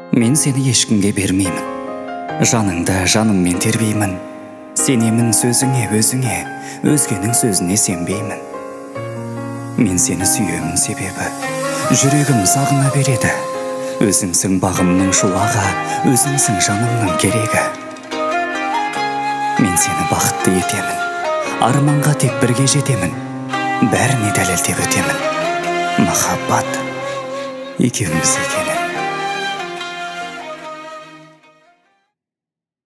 Мен сені ешкімге бермеймін, жаныңды жаныммен тербеймін. Сенемін сөзіңе, өзіңе, өзгенің сөзіне сенбеймін. Мен сені сүйемін себебі жүрегім сағына береді. Өзіңсің бағымның шуағы, өзіңсің жанымның керегі. Мен сені бақытты етемін, арманға тек бірге жетемін. Бәріне дәлелдеп өтемін, махаббат екеуміз екенін.